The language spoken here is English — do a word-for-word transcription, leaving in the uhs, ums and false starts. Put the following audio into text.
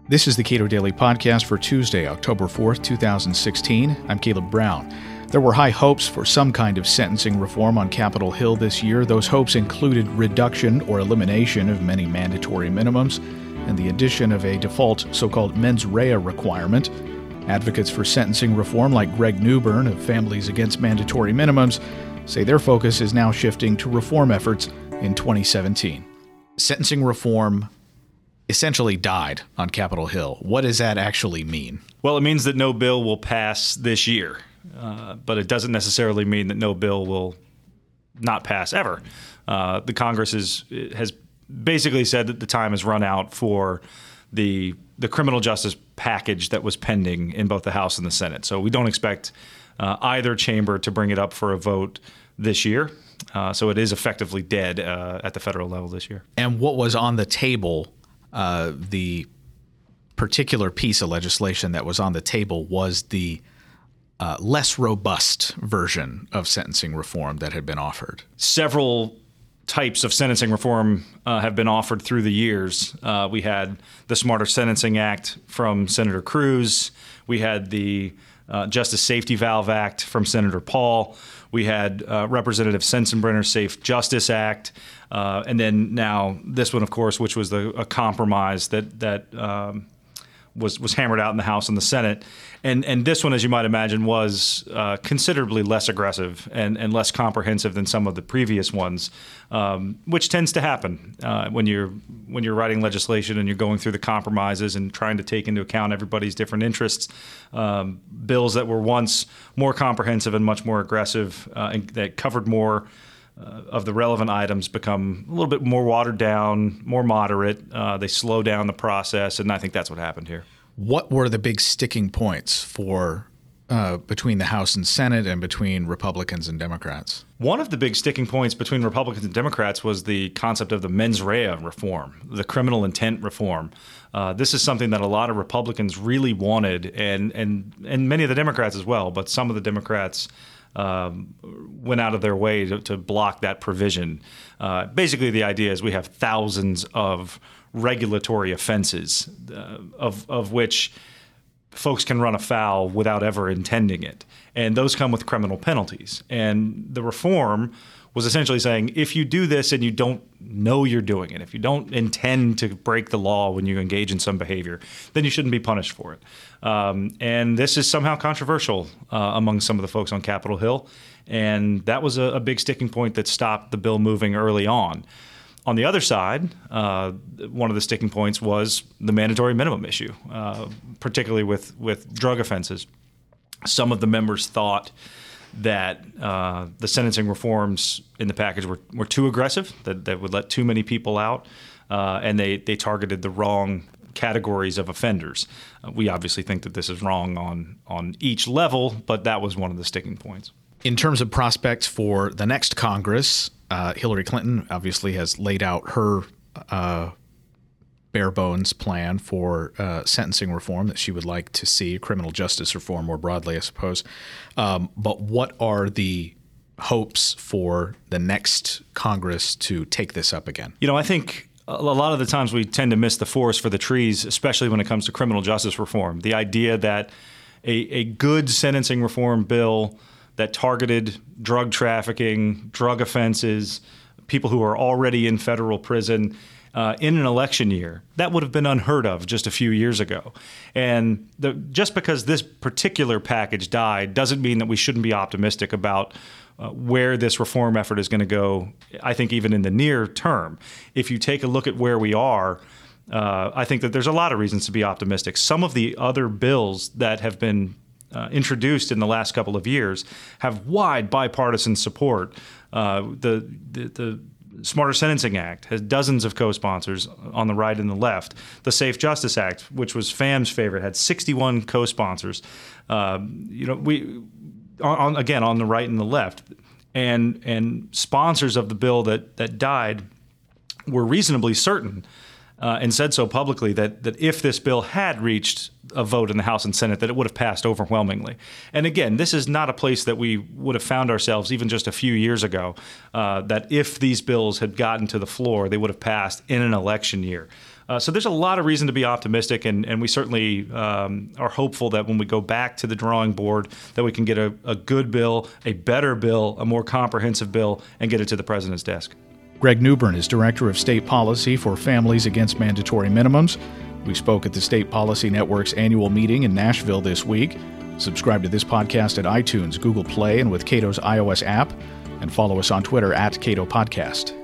This is the Cato Daily Podcast for Tuesday, October fourth, two thousand sixteen. I'm Caleb Brown. There were high hopes for some kind of sentencing reform on Capitol Hill this year. Those hopes included reduction or elimination of many mandatory minimums and the addition of a default so-called mens rea requirement. Advocates for sentencing reform like Greg Newbern of Families Against Mandatory Minimums say their focus is now shifting to reform efforts in twenty seventeen. Sentencing reform essentially died on Capitol Hill. What does that actually mean? Well, it means that no bill will pass this year, uh, but it doesn't necessarily mean that no bill will not pass ever. Uh, the Congress is, has basically said that the time has run out for the the criminal justice package that was pending in both the House and the Senate. So we don't expect uh, either chamber to bring it up for a vote this year. Uh, so it is effectively dead uh, at the federal level this year. And what was on the table? Uh, the particular piece of legislation that was on the table was the uh, less robust version of sentencing reform that had been offered. Several types of sentencing reform uh, have been offered through the years. Uh, we had the Smarter Sentencing Act from Senator Cruz. We had the uh, Justice Safety Valve Act from Senator Paul. We had uh, Representative Sensenbrenner's Safe Justice Act. Uh, and then now this one, of course, which was the, a compromise that that um, was was hammered out in the House and the Senate. And and this one, as you might imagine, was uh, considerably less aggressive and, and less comprehensive than some of the previous ones, um, which tends to happen uh, when you're when you're writing legislation and you're going through the compromises and trying to take into account everybody's different interests. Um, bills that were once more comprehensive and much more aggressive uh, and that covered more Uh, of the relevant items become a little bit more watered down, more moderate. Uh, they slow down the process, and I think that's what happened here. What were the big sticking points for uh, between the House and Senate and between Republicans and Democrats? One of the big sticking points between Republicans and Democrats was the concept of the mens rea reform, the criminal intent reform. Uh, this is something that a lot of Republicans really wanted, and and and many of the Democrats as well, but some of the Democrats Um, went out of their way to, to block that provision. Uh, basically, the idea is we have thousands of regulatory offenses, uh, of of which folks can run afoul without ever intending it, and those come with criminal penalties. And the reform was essentially saying, if you do this and you don't know you're doing it, if you don't intend to break the law when you engage in some behavior, then you shouldn't be punished for it. Um, and this is somehow controversial uh, among some of the folks on Capitol Hill, and that was a, a big sticking point that stopped the bill moving early on. On the other side, uh, one of the sticking points was the mandatory minimum issue, uh, particularly with, with drug offenses. Some of the members thought that uh, the sentencing reforms in the package were, were too aggressive, that, that would let too many people out, uh, and they, they targeted the wrong categories of offenders. Uh, we obviously think that this is wrong on, on each level, but that was one of the sticking points. In terms of prospects for the next Congress, uh, Hillary Clinton obviously has laid out her uh, bare bones plan for uh, sentencing reform that she would like to see, criminal justice reform more broadly, I suppose. Um, but what are the hopes for the next Congress to take this up again? You know, I think a lot of the times we tend to miss the forest for the trees, especially when it comes to criminal justice reform. The idea that a, a good sentencing reform bill that targeted drug trafficking, drug offenses, people who are already in federal prison, Uh, in an election year, that would have been unheard of just a few years ago. And the, just because this particular package died doesn't mean that we shouldn't be optimistic about uh, where this reform effort is going to go, I think even in the near term. If you take a look at where we are, uh, I think that there's a lot of reasons to be optimistic. Some of the other bills that have been uh, introduced in the last couple of years have wide bipartisan support. Uh, the, the, the Smarter Sentencing Act has dozens of co-sponsors on the right and the left. The Safe Justice Act, which was F A M's favorite, had sixty-one co-sponsors. Uh, you know, we on, on again on the right and the left, and and sponsors of the bill that that died were reasonably certain uh, and said so publicly that that if this bill had reached a vote in the House and Senate, that it would have passed overwhelmingly. And again, this is not a place that we would have found ourselves even just a few years ago, uh, that if these bills had gotten to the floor, they would have passed in an election year. Uh, so there's a lot of reason to be optimistic, and, and we certainly um, are hopeful that when we go back to the drawing board that we can get a, a good bill, a better bill, a more comprehensive bill, and get it to the president's desk. Greg Newbern is Director of State Policy for Families Against Mandatory Minimums. We spoke at the State Policy Network's annual meeting in Nashville this week. Subscribe to this podcast at iTunes, Google Play, and with Cato's iOS app, and follow us on Twitter at Cato Podcast.